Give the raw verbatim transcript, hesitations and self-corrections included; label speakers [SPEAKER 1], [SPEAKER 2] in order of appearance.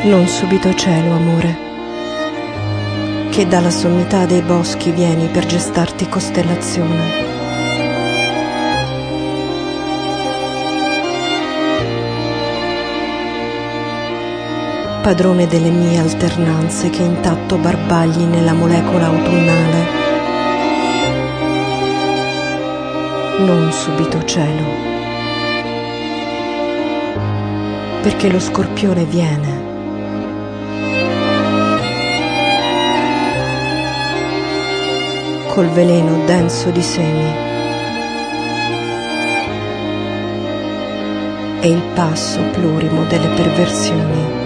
[SPEAKER 1] Non subito cielo, amore, che dalla sommità dei boschi vieni per gestarti costellazione. Padrone delle mie alternanze che intatto barbagli nella molecola autunnale. Non subito cielo, perché lo scorpione viene. Col veleno denso di semi e il passo plurimo delle perversioni.